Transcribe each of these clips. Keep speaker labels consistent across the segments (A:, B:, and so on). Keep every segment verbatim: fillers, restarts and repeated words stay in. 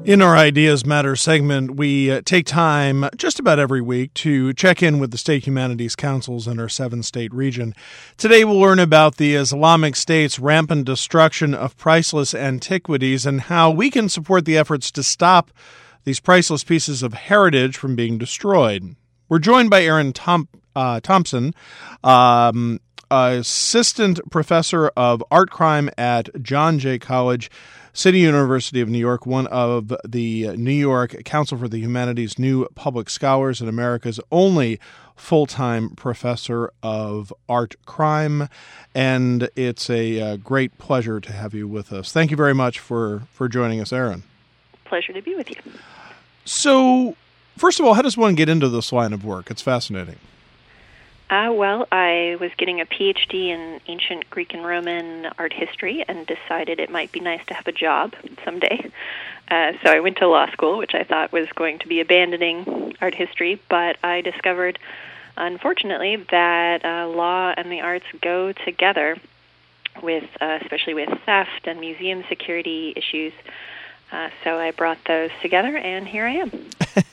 A: In our Ideas Matter segment, we uh, take time just about every week to check in with the state humanities councils in our seven-state region. Today we'll learn about the Islamic State's rampant destruction of priceless antiquities and how we can support the efforts to stop these priceless pieces of heritage from being destroyed. We're joined by Aaron Tom, uh, Thompson, um, assistant professor of art crime at John Jay College, City University of New York, one of the New York Council for the Humanities' new public scholars and America's only full-time professor of art crime. And it's a uh, great pleasure to have you with us. Thank you very much for, for joining us, Aaron.
B: Pleasure to be with you.
A: So, first of all, how does one get into this line of work? It's fascinating.
B: Uh, well, I was getting a P H D in ancient Greek and Roman art history and decided it might be nice to have a job someday. Uh, so I went to law school, which I thought was going to be abandoning art history, but I discovered, unfortunately, that uh, law and the arts go together, with uh, especially with theft and museum security issues. Uh, so I brought those together, and here I am.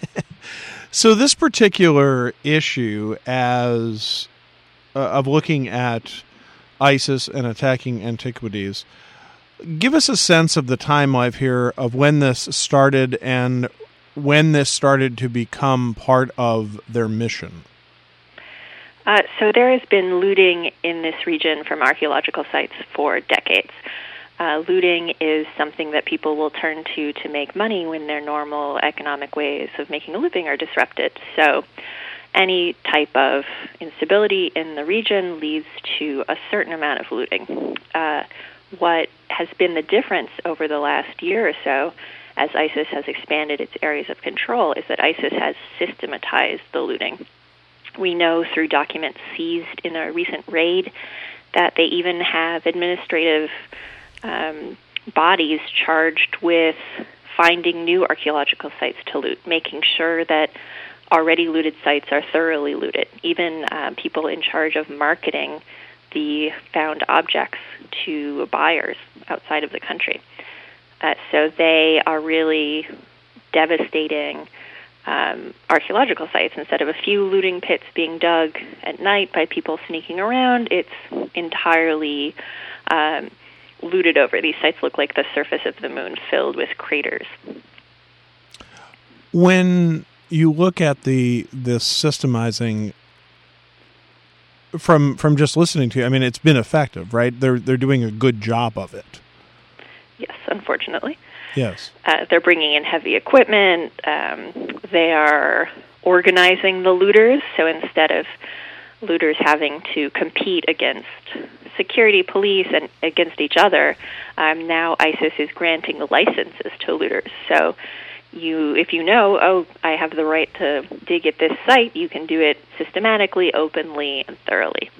A: So this particular issue as uh, of looking at ISIS and attacking antiquities, give us a sense of the time life here of when this started and when this started to become part of their mission.
B: Uh, so there has been looting in this region from archaeological sites for decades. Uh, looting is something that people will turn to to make money when their normal economic ways of making a living are disrupted. So any type of instability in the region leads to a certain amount of looting. Uh, what has been the difference over the last year or so as ISIS has expanded its areas of control is that ISIS has systematized the looting. We know through documents seized in a recent raid that they even have administrative Um, bodies charged with finding new archaeological sites to loot, making sure that already looted sites are thoroughly looted, even uh, people in charge of marketing the found objects to buyers outside of the country. Uh, so they are really devastating um, archaeological sites. Instead of a few looting pits being dug at night by people sneaking around, it's entirely Um, looted over. These sites look like the surface of the moon filled with craters.
A: When you look at the this systemizing from from just listening to you, I mean, it's been effective, right? They're they're doing a good job of it.
B: Yes, unfortunately.
A: Yes.
B: Uh, they're bringing in heavy equipment. Um, they are organizing the looters, so instead of looters having to compete against security police and against each other, um, now ISIS is granting the licenses to looters. So you, if you know, oh, I have the right to dig at this site, you can do it systematically, openly, and thoroughly.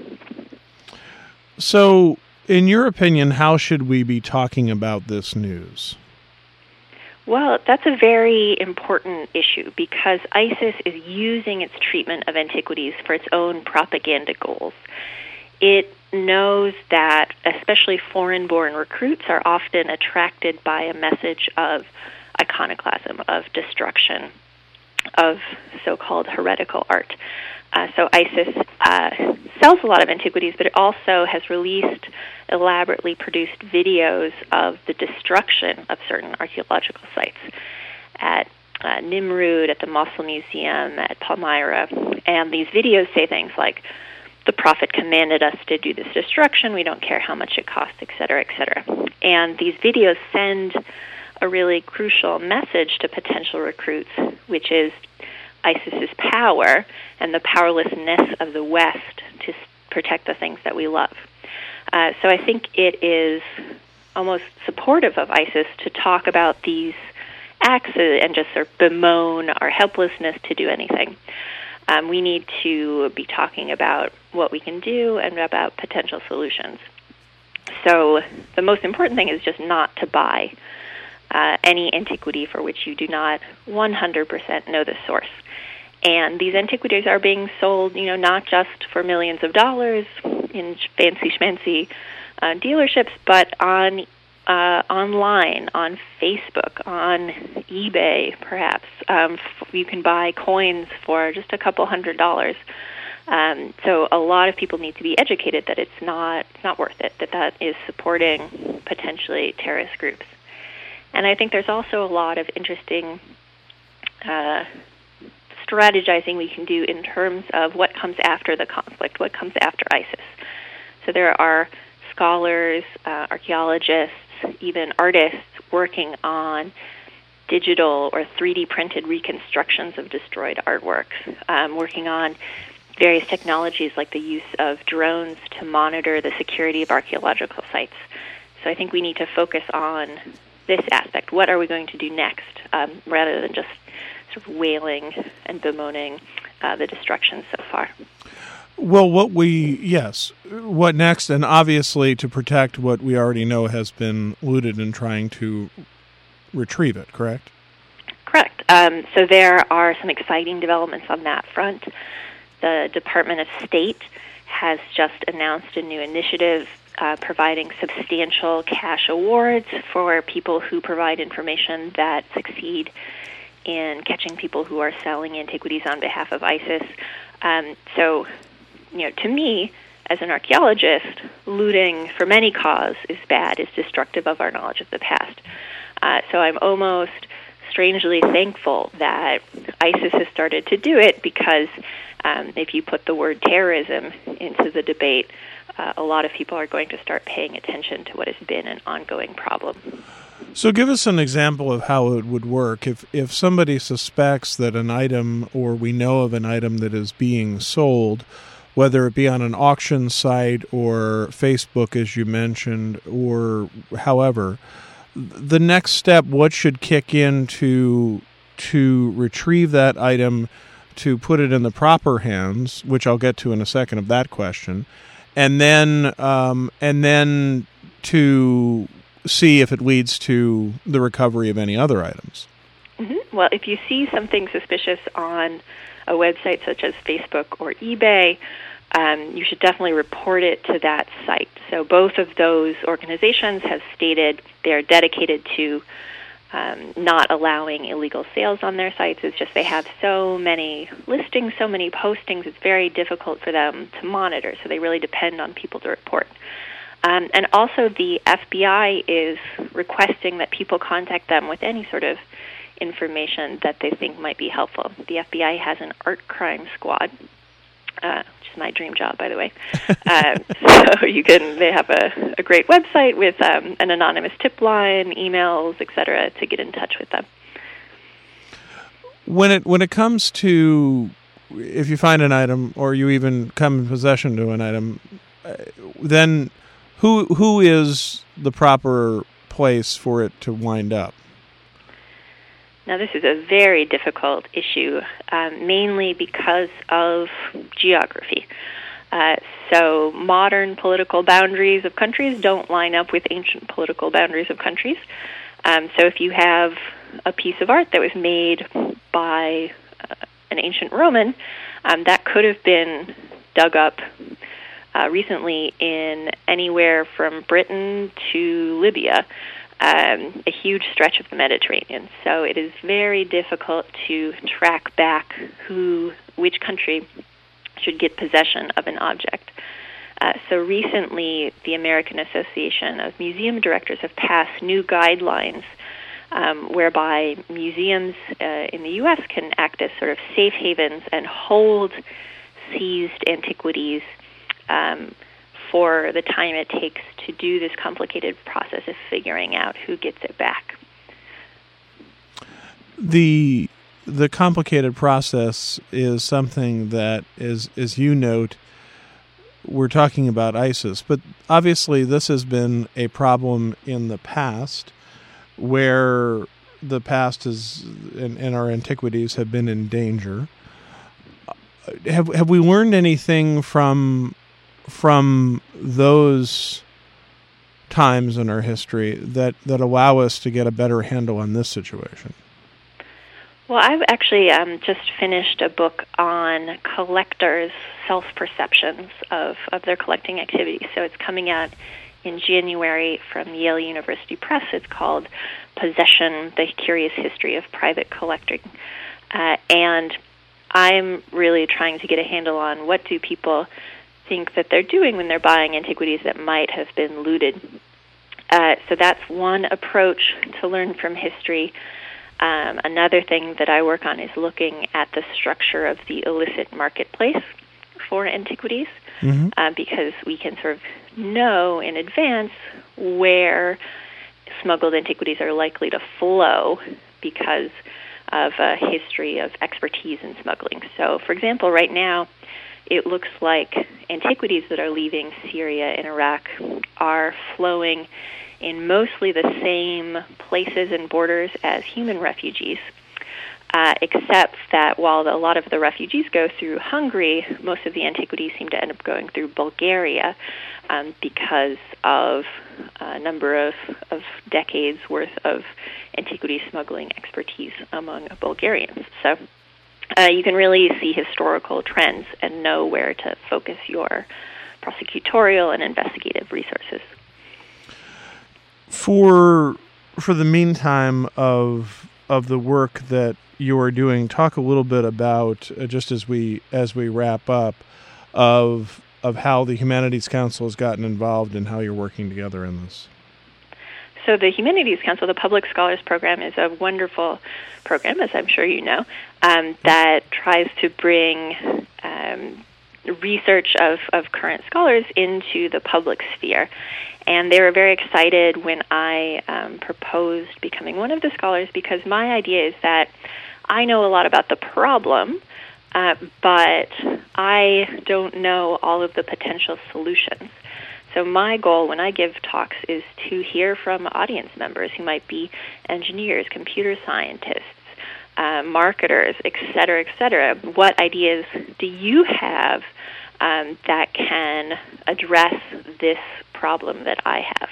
A: So, in your opinion, how should we be talking about this news?
B: Well, that's a very important issue because ISIS is using its treatment of antiquities for its own propaganda goals. It knows that especially foreign-born recruits are often attracted by a message of iconoclasm, of destruction, of so-called heretical art. Uh, so ISIS uh, sells a lot of antiquities, but it also has released elaborately produced videos of the destruction of certain archaeological sites at uh, Nimrud, at the Mosul Museum, at Palmyra. And these videos say things like, the Prophet commanded us to do this destruction, we don't care how much it costs, et cetera, et cetera. And these videos send a really crucial message to potential recruits, which is ISIS's power and the powerlessness of the West to protect the things that we love. Uh, so I think it is almost supportive of ISIS to talk about these acts and just sort of bemoan our helplessness to do anything. Um, we need to be talking about what we can do and about potential solutions. So the most important thing is just not to buy uh, any antiquity for which you do not one hundred percent know the source. And these antiquities are being sold, you know, not just for millions of dollars in fancy schmancy uh, dealerships, but on uh, online, on Facebook, on eBay, perhaps. Um, f- you can buy coins for just a couple hundred dollars. Um, so a lot of people need to be educated that it's not it's not worth it, that that is supporting potentially terrorist groups. And I think there's also a lot of interesting uh, strategizing we can do in terms of what comes after the conflict, what comes after ISIS. So there are scholars, uh, archaeologists, even artists working on digital or three D printed reconstructions of destroyed artworks, um, working on various technologies like the use of drones to monitor the security of archaeological sites. So I think we need to focus on this aspect. What are we going to do next, um, rather than just sort of wailing and bemoaning uh, the destruction so far?
A: Well, what we, yes, what next, and obviously to protect what we already know has been looted and trying to retrieve it, correct?
B: Correct. Um, so there are some exciting developments on that front. The Department of State has just announced a new initiative uh, providing substantial cash awards for people who provide information that succeed in catching people who are selling antiquities on behalf of ISIS. Um, so, you know, to me, as an archaeologist, looting for any cause is bad, is destructive of our knowledge of the past. Uh, so I'm almost strangely thankful that ISIS has started to do it, because um, if you put the word terrorism into the debate, uh, a lot of people are going to start paying attention to what has been an ongoing problem.
A: So give us an example of how it would work. If if somebody suspects that an item, or we know of an item that is being sold, whether it be on an auction site or Facebook, as you mentioned, or however, the next step, what should kick in to, to retrieve that item, to put it in the proper hands, which I'll get to in a second of that question, and then um, and then to see if it leads to the recovery of any other items?
B: Mm-hmm. Well, if you see something suspicious on a website such as Facebook or eBay, um, you should definitely report it to that site. So both of those organizations have stated they are dedicated to um, not allowing illegal sales on their sites. It's just they have so many listings, so many postings, it's very difficult for them to monitor, so they really depend on people to report. Um, and also the F B I is requesting that people contact them with any sort of information that they think might be helpful. The F B I has an art crime squad, uh, which is my dream job, by the way. um, so you can, they have a, a great website with um, an anonymous tip line, emails, et cetera, to get in touch with them.
A: When it when it comes to, if you find an item or you even come in possession to an item, uh, then who who is the proper place for it to wind up?
B: Now, this is a very difficult issue, um, mainly because of geography. Uh, so modern political boundaries of countries don't line up with ancient political boundaries of countries. Um, so if you have a piece of art that was made by uh, an ancient Roman, um, that could have been dug up uh, recently in anywhere from Britain to Libya, um, a huge stretch of the Mediterranean. So it is very difficult to track back who, which country should get possession of an object. Uh, so recently, the American Association of Museum Directors have passed new guidelines um, whereby museums uh, in the U S can act as sort of safe havens and hold seized antiquities um, for the time it takes to do this complicated process of figuring out who gets it back.
A: The the complicated process is something that, is, as you note, we're talking about ISIS, but obviously this has been a problem in the past, where the past is and, and our antiquities have been in danger. Have have we learned anything from from those times in our history that, that allow us to get a better handle on this situation?
B: Well, I've actually um, just finished a book on collectors' self-perceptions of, of their collecting activities. So it's coming out in January from Yale University Press. It's called Possession, The Curious History of Private Collecting. Uh, and I'm really trying to get a handle on what do people think that they're doing when they're buying antiquities that might have been looted. Uh, so that's one approach to learn from history. Um, another thing that I work on is looking at the structure of the illicit marketplace for antiquities, mm-hmm. uh, because we can sort of know in advance where smuggled antiquities are likely to flow because of a history of expertise in smuggling. So, for example, right now, it looks like antiquities that are leaving Syria and Iraq are flowing in mostly the same places and borders as human refugees, uh, except that while the, a lot of the refugees go through Hungary, most of the antiquities seem to end up going through Bulgaria um, because of a number of, of decades worth of antiquity smuggling expertise among Bulgarians. So uh, you can really see historical trends and know where to focus your prosecutorial and investigative resources.
A: For for the meantime of of the work that you are doing, talk a little bit about uh, just as we as we wrap up of of how the Humanities Council has gotten involved and how you're working together in this.
B: So the Humanities Council, the Public Scholars Program, is a wonderful program, as I'm sure you know, um, that tries to bring um, research of, of current scholars into the public sphere. And they were very excited when I um, proposed becoming one of the scholars, because my idea is that I know a lot about the problem, uh, but I don't know all of the potential solutions. So my goal when I give talks is to hear from audience members who might be engineers, computer scientists, uh, marketers, et cetera, et cetera. What ideas do you have um, that can address this problem that I have?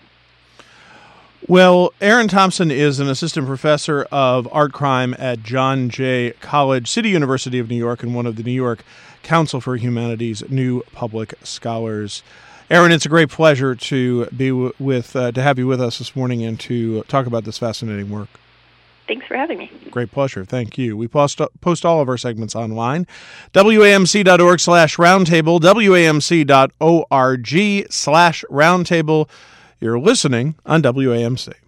A: Well, Erin Thompson is an assistant professor of art crime at John Jay College, City University of New York, and one of the New York Council for Humanities New Public Scholars. Erin, it's a great pleasure to be w- with uh, to have you with us this morning and to talk about this fascinating work.
B: Thanks for having me.
A: Great pleasure. Thank you. We post post all of our segments online. W A M C dot org slash roundtable, W A M C dot org slash roundtable. You're listening on W A M C.